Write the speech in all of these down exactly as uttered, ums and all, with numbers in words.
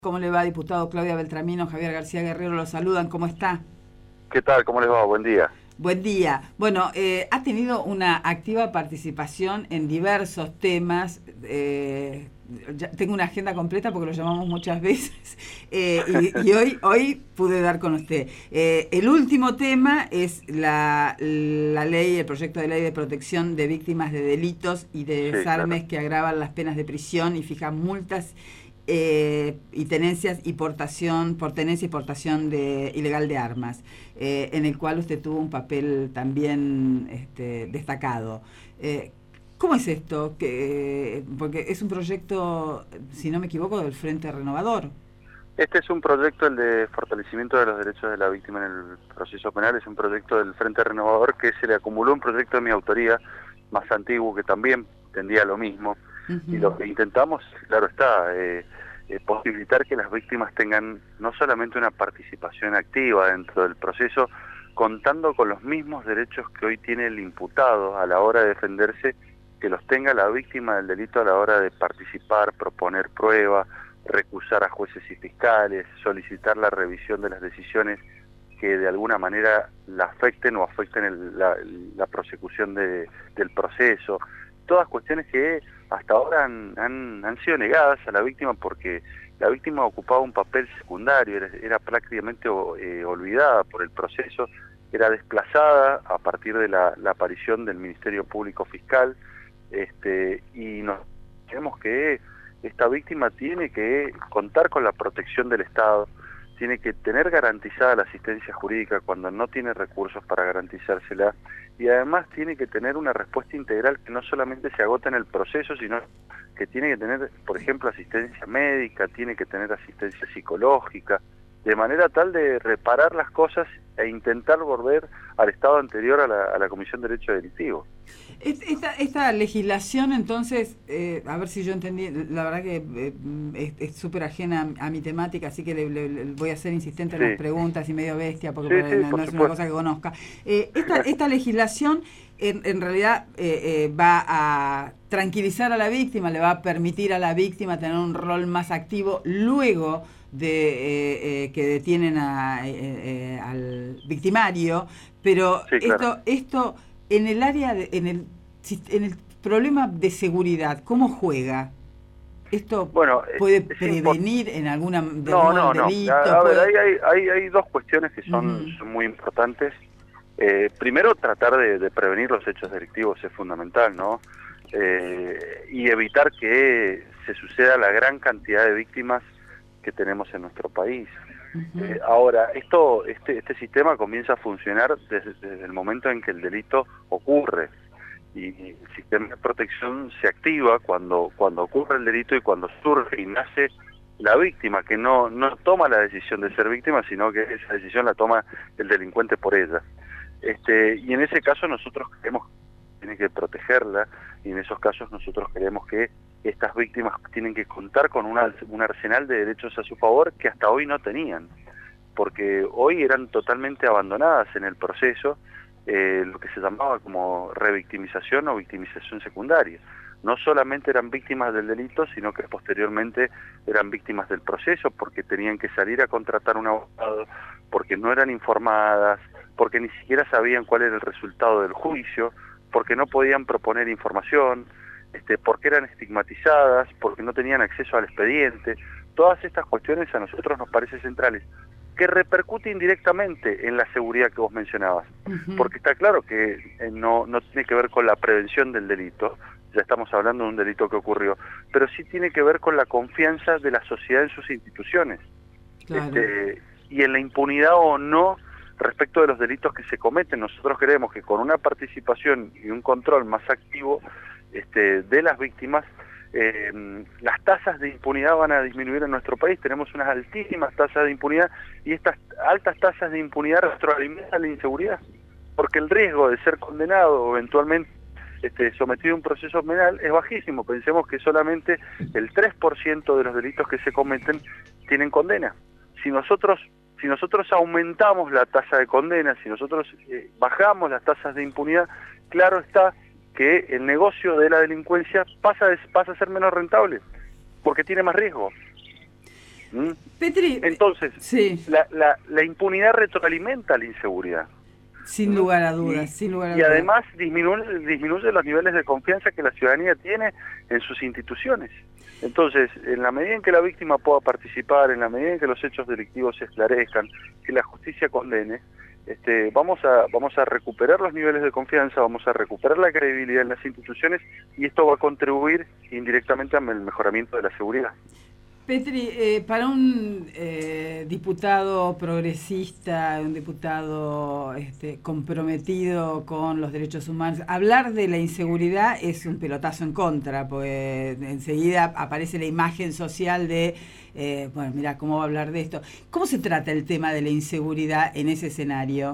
¿Cómo le va, diputado? Claudia Beltramino, Javier García Guerrero, lo saludan. ¿Cómo está? ¿Qué tal? ¿Cómo les va? Buen día. Buen día. Bueno, eh, ha tenido una activa participación en diversos temas. Eh, ya tengo una agenda completa porque lo llamamos muchas veces eh, y, y hoy, hoy pude dar con usted. Eh, el último tema es la, la ley, el proyecto de ley de protección de víctimas de delitos y de Sí, claro. desarmes que agravan las penas de prisión y fijan multas Eh, y tenencias y portación, por tenencia y portación de, ilegal de armas, eh, en el cual usted tuvo un papel también este, destacado. Eh, ¿Cómo es esto? Que, porque es un proyecto, si no me equivoco, del Frente Renovador. Este es un proyecto, el de fortalecimiento de los derechos de la víctima en el proceso penal, es un proyecto del Frente Renovador que se le acumuló un proyecto de mi autoría más antiguo que también tendía a lo mismo. Y Uh-huh. lo que intentamos, claro está, eh, eh, posibilitar que las víctimas tengan no solamente una participación activa dentro del proceso, contando con los mismos derechos que hoy tiene el imputado a la hora de defenderse, que los tenga la víctima del delito a la hora de participar, proponer prueba, recusar a jueces y fiscales, solicitar la revisión de las decisiones que de alguna manera la afecten o afecten el, la, la prosecución de, del proceso. Todas cuestiones que hasta ahora han, han, han sido negadas a la víctima porque la víctima ocupaba un papel secundario, era, era prácticamente eh, olvidada por el proceso, era desplazada a partir de la, la aparición del Ministerio Público Fiscal, este, y nos tenemos que esta víctima tiene que contar con la protección del Estado, tiene que tener garantizada la asistencia jurídica cuando no tiene recursos para garantizársela, y además tiene que tener una respuesta integral que no solamente se agota en el proceso, sino que tiene que tener, por ejemplo, asistencia médica, tiene que tener asistencia psicológica, de manera tal de reparar las cosas e intentar volver al estado anterior a la, a la Comisión de Derecho Delictivo. Esta, esta legislación, entonces, eh, a ver si yo entendí, la verdad que eh, es súper ajena a, a mi temática, así que le, le, le voy a ser insistente en las Sí, preguntas y medio bestia, porque sí, sí, no, no por es una supuesto. cosa que conozca. Eh, esta, esta legislación, en, en realidad, eh, eh, va a tranquilizar a la víctima, le va a permitir a la víctima tener un rol más activo luego de eh, eh, que detienen a, eh, eh, al victimario, pero Sí, claro. esto, esto en el área, de, en el en el problema de seguridad, ¿cómo juega? ¿Esto Bueno, puede es importante. prevenir en alguna, de algún No, modo el no, no. delito? A, a ver, ¿Puede? hay, hay, hay, hay dos cuestiones que son, Uh-huh. son muy importantes. Eh, primero, tratar de, de prevenir los hechos delictivos es fundamental, ¿no? Eh, y evitar que se suceda la gran cantidad de víctimas que tenemos en nuestro país. Uh-huh. Eh, ahora, esto, este, este sistema comienza a funcionar desde, desde el momento en que el delito ocurre. Y el sistema de protección se activa cuando cuando ocurre el delito y cuando surge y nace la víctima, que no no toma la decisión de ser víctima, sino que esa decisión la toma el delincuente por ella. Este, y en ese caso nosotros creemos que tiene que protegerla, y en esos casos nosotros creemos que estas víctimas tienen que contar con una, un arsenal de derechos a su favor que hasta hoy no tenían, porque hoy eran totalmente abandonadas en el proceso, eh, lo que se llamaba como revictimización o victimización secundaria. No solamente eran víctimas del delito, sino que posteriormente eran víctimas del proceso, porque tenían que salir a contratar un abogado, porque no eran informadas, porque ni siquiera sabían cuál era el resultado del juicio, porque no podían proponer información, este, porque eran estigmatizadas, porque no tenían acceso al expediente. Todas estas cuestiones a nosotros nos parecen centrales, que repercute indirectamente en la seguridad que vos mencionabas, Uh-huh. porque está claro que eh, no, no tiene que ver con la prevención del delito, ya estamos hablando de un delito que ocurrió, pero sí tiene que ver con la confianza de la sociedad en sus instituciones, Claro. este, y en la impunidad o no respecto de los delitos que se cometen. Nosotros creemos que con una participación y un control más activo este, de las víctimas, Eh, las tasas de impunidad van a disminuir en nuestro país. Tenemos unas altísimas tasas de impunidad, y estas altas tasas de impunidad retroalimentan la inseguridad, porque el riesgo de ser condenado o eventualmente este, sometido a un proceso penal es bajísimo. Pensemos que solamente el tres por ciento de los delitos que se cometen tienen condena. Si nosotros si nosotros aumentamos la tasa de condena, si nosotros eh, bajamos las tasas de impunidad, claro está que el negocio de la delincuencia pasa, pasa a ser menos rentable, porque tiene más riesgo. ¿Mm? Petri, Entonces, sí. la, la, la impunidad retroalimenta la inseguridad. Sin lugar a dudas, y, sin lugar a y dudas. además disminuye, disminuye los niveles de confianza que la ciudadanía tiene en sus instituciones. Entonces, en la medida en que la víctima pueda participar, en la medida en que los hechos delictivos se esclarezcan, que la justicia condene, este, vamos a vamos a recuperar los niveles de confianza, vamos a recuperar la credibilidad en las instituciones y esto va a contribuir indirectamente al mejoramiento de la seguridad. Petri, eh, para un eh, diputado progresista, un diputado este, comprometido con los derechos humanos, hablar de la inseguridad es un pelotazo en contra, porque enseguida aparece la imagen social de, eh, bueno, mira, ¿cómo va a hablar de esto? ¿Cómo se trata el tema de la inseguridad en ese escenario?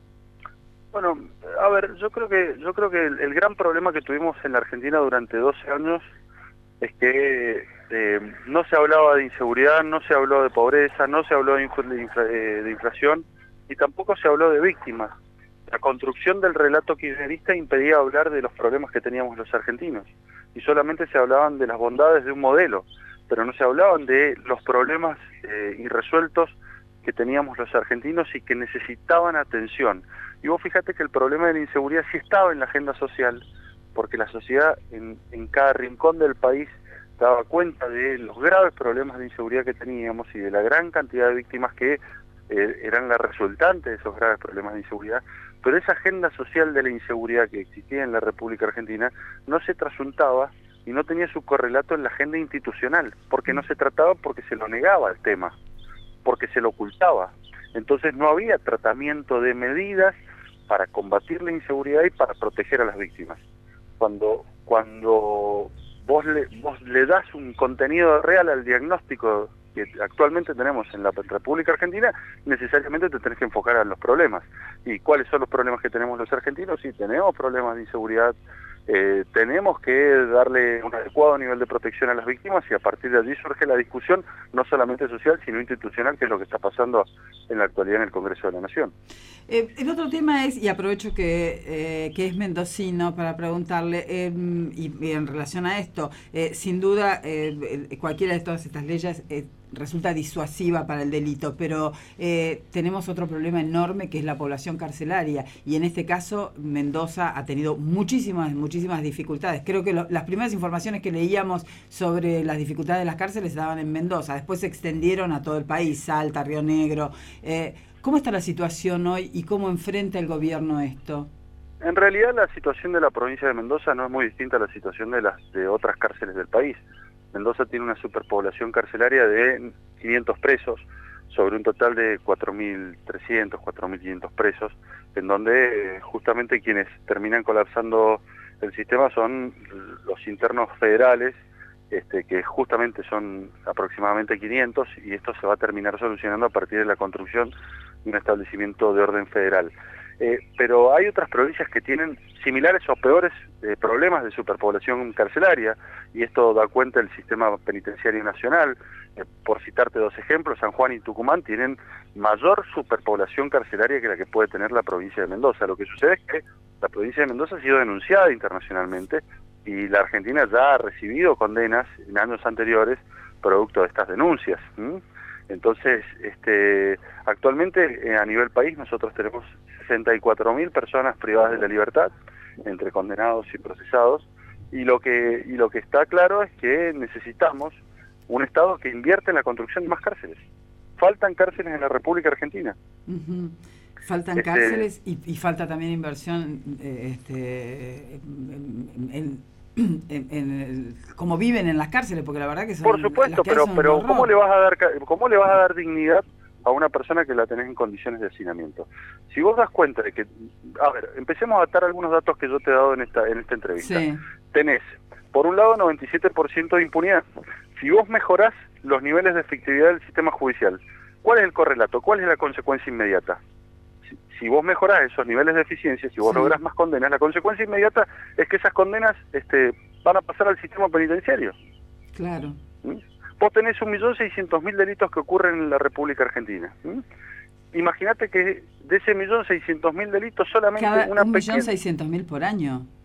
Bueno, a ver, yo creo que yo creo que el, el gran problema que tuvimos en la Argentina durante doce años es que eh, no se hablaba de inseguridad, no se habló de pobreza, no se habló de, infla, de, infla, eh, de inflación y tampoco se habló de víctimas. La construcción del relato kirchnerista impedía hablar de los problemas que teníamos los argentinos y solamente se hablaban de las bondades de un modelo, pero no se hablaban de los problemas eh, irresueltos que teníamos los argentinos y que necesitaban atención. Y vos fíjate que el problema de la inseguridad sí estaba en la agenda social, porque la sociedad en, en cada rincón del país daba cuenta de los graves problemas de inseguridad que teníamos y de la gran cantidad de víctimas que eh, eran la resultante de esos graves problemas de inseguridad, pero esa agenda social de la inseguridad que existía en la República Argentina no se trasuntaba y no tenía su correlato en la agenda institucional, porque no se trataba, porque se lo negaba el tema, porque se lo ocultaba. Entonces no había tratamiento de medidas para combatir la inseguridad y para proteger a las víctimas. Cuando cuando vos le, vos le das un contenido real al diagnóstico que actualmente tenemos en la República Argentina, necesariamente te tenés que enfocar a los problemas. ¿Y cuáles son los problemas que tenemos los argentinos? Sí, tenemos problemas de inseguridad, eh, tenemos que darle un adecuado nivel de protección a las víctimas y a partir de allí surge la discusión, no solamente social, sino institucional, que es lo que está pasando en la actualidad en el Congreso de la Nación. Eh, el otro tema es, y aprovecho que, eh, que es mendocino para preguntarle, eh, y, y en relación a esto, eh, sin duda eh, cualquiera de todas estas leyes eh, resulta disuasiva para el delito, pero eh, tenemos otro problema enorme que es la población carcelaria, y en este caso Mendoza ha tenido muchísimas, muchísimas dificultades. Creo que lo, las primeras informaciones que leíamos sobre las dificultades de las cárceles estaban en Mendoza, después se extendieron a todo el país, Salta, Río Negro. Eh, ¿Cómo está la situación hoy y cómo enfrenta el gobierno esto? En realidad la situación de la provincia de Mendoza no es muy distinta a la situación de las de otras cárceles del país. Mendoza tiene una superpoblación carcelaria de quinientos presos, sobre un total de cuatro mil trescientos, cuatro mil quinientos presos, en donde eh, justamente quienes terminan colapsando el sistema son los internos federales, este, que justamente son aproximadamente quinientos, y esto se va a terminar solucionando a partir de la construcción de un establecimiento de orden federal. Eh, pero hay otras provincias que tienen similares o peores eh, problemas de superpoblación carcelaria, y esto da cuenta del sistema penitenciario nacional. Eh, por citarte dos ejemplos, San Juan y Tucumán tienen mayor superpoblación carcelaria que la que puede tener la provincia de Mendoza. Lo que sucede es que la provincia de Mendoza ha sido denunciada internacionalmente y la Argentina ya ha recibido condenas en años anteriores producto de estas denuncias. ¿Mm? Entonces, este, actualmente eh, a nivel país nosotros tenemos sesenta y cuatro mil personas privadas de la libertad, entre condenados y procesados, y lo que y lo que está claro es que necesitamos un Estado que invierta en la construcción de más cárceles. Faltan cárceles en la República Argentina. Uh-huh. Faltan este, cárceles y, y falta también inversión eh, este, en, en, en, en, en el, cómo viven en las cárceles, porque la verdad que son... Por supuesto, pero pero ¿cómo le vas a dar cómo le vas a dar dignidad a una persona que la tenés en condiciones de hacinamiento? Si vos das cuenta de que, a ver, empecemos a atar algunos datos que yo te he dado en esta en esta entrevista. Sí. Tenés, por un lado, noventa y siete por ciento de impunidad. Si vos mejorás los niveles de efectividad del sistema judicial, ¿cuál es el correlato? ¿Cuál es la consecuencia inmediata? Si, si vos mejorás esos niveles de eficiencia, si vos sí. lográs más condenas, la consecuencia inmediata es que esas condenas este, van a pasar al sistema penitenciario. Claro. ¿Mm? Vos tenés un millón seiscientos mil delitos que ocurren en la República Argentina. ¿Mm? Imagínate que de ese millón seiscientos mil delitos solamente Cada, una un pequeña... millón seiscientos mil por año.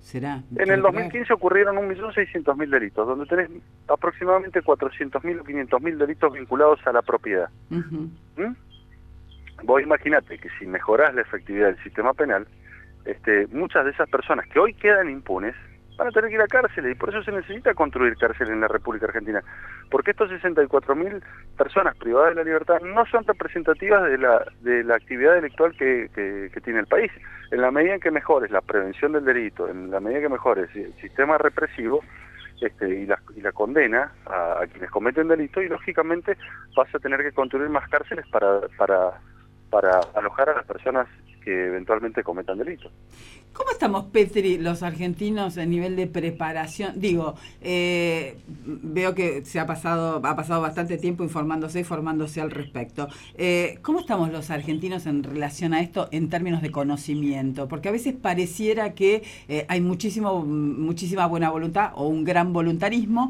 ¿Será? En el dos mil quince ocurrieron un millón seiscientos mil delitos, donde tenés aproximadamente cuatrocientos mil o quinientos mil delitos vinculados a la propiedad. Uh-huh. ¿Mm? Vos imaginate que si mejorás la efectividad del sistema penal, este, muchas de esas personas que hoy quedan impunes van a tener que ir a cárceles, y por eso se necesita construir cárceles en la República Argentina, porque estos sesenta y cuatro mil personas privadas de la libertad no son representativas de la de la actividad delictual que, que, que tiene el país. En la medida en que mejores la prevención del delito, en la medida que mejores el sistema represivo este, y, la, y la condena a, a quienes cometen delitos, y lógicamente vas a tener que construir más cárceles para, para, para alojar a las personas que eventualmente cometan delitos. ¿Cómo estamos, Petri, los argentinos en nivel de preparación? Digo, eh, veo que se ha pasado ha pasado bastante tiempo informándose y formándose al respecto. Eh, ¿Cómo estamos los argentinos en relación a esto en términos de conocimiento? Porque a veces pareciera que eh, hay muchísimo muchísima buena voluntad o un gran voluntarismo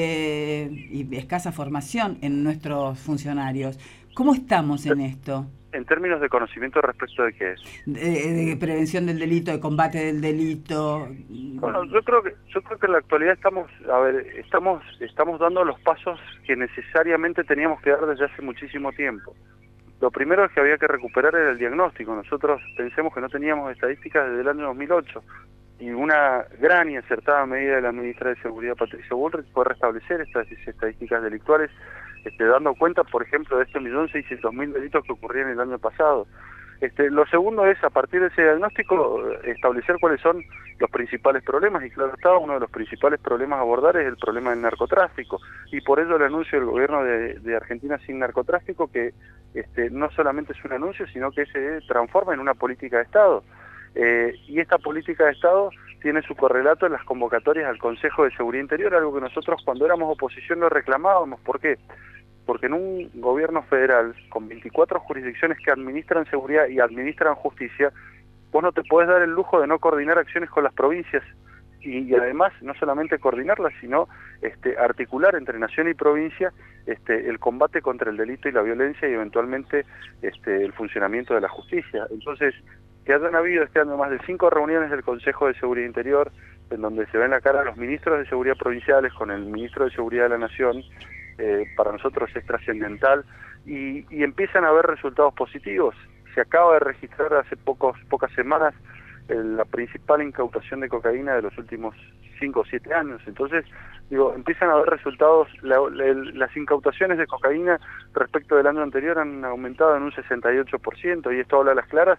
eh, y escasa formación en nuestros funcionarios. ¿Cómo estamos en esto? En términos de conocimiento respecto de qué es. De, de prevención del delito, de combate del delito. Bueno, yo creo que yo creo que en la actualidad estamos, a ver, estamos estamos dando los pasos que necesariamente teníamos que dar desde hace muchísimo tiempo. Lo primero es que había que recuperar era el diagnóstico. Nosotros pensemos que no teníamos estadísticas desde el año dos mil ocho, y una gran y acertada medida de la ministra de Seguridad, Patricia Bullrich, fue restablecer estas estadísticas delictuales, Este, dando cuenta, por ejemplo, de este millón seiscientos mil delitos que ocurrían el año pasado. Este, lo segundo es, a partir de ese diagnóstico, establecer cuáles son los principales problemas, y claro está, uno de los principales problemas a abordar es el problema del narcotráfico, y por ello el anuncio del gobierno de, de Argentina sin narcotráfico, que este, no solamente es un anuncio, sino que se transforma en una política de Estado. Eh, y esta política de Estado tiene su correlato en las convocatorias al Consejo de Seguridad Interior, algo que nosotros cuando éramos oposición lo reclamábamos. ¿Por qué? Porque en un gobierno federal con veinticuatro jurisdicciones que administran seguridad y administran justicia, vos no te podés dar el lujo de no coordinar acciones con las provincias, y, y además no solamente coordinarlas, sino este, articular entre nación y provincia este, el combate contra el delito y la violencia, y eventualmente este, el funcionamiento de la justicia. Entonces, que hayan habido este año más de cinco reuniones del Consejo de Seguridad Interior, en donde se ven la cara a los ministros de seguridad provinciales con el ministro de Seguridad de la Nación, eh, para nosotros es trascendental, y, y empiezan a haber resultados positivos. Se acaba de registrar hace pocos, pocas semanas eh, la principal incautación de cocaína de los últimos cinco o siete años. Entonces, digo, empiezan a haber resultados. La, la, las incautaciones de cocaína respecto del año anterior han aumentado en un sesenta y ocho por ciento, y esto habla a las claras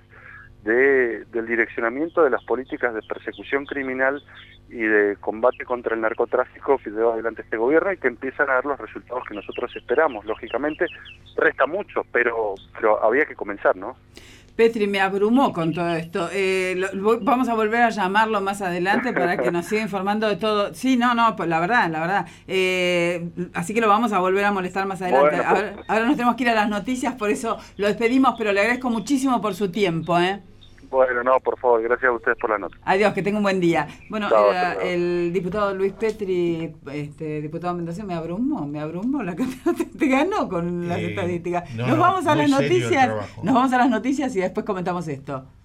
De, del direccionamiento de las políticas de persecución criminal y de combate contra el narcotráfico que lleva adelante este gobierno, y que empiezan a dar los resultados que nosotros esperamos. Lógicamente resta mucho, pero, pero había que comenzar, ¿no? Petri, me abrumó con todo esto. Eh, lo, vamos a volver a llamarlo más adelante para que nos siga informando de todo. Sí, no, no, pues la verdad, la verdad. Eh, así que lo vamos a volver a molestar más adelante. Bueno, ahora, ahora nos tenemos que ir a las noticias, por eso lo despedimos, pero le agradezco muchísimo por su tiempo, ¿eh? Bueno, no, por favor, gracias a ustedes por la nota. Adiós, que tenga un buen día. Bueno, Chao, era el diputado Luis Petri, este diputado Mendoza, me abrumó, me abrumó, la que te, te ganó con las eh, estadísticas. No, nos vamos a las noticias, nos vamos a las noticias y después comentamos esto.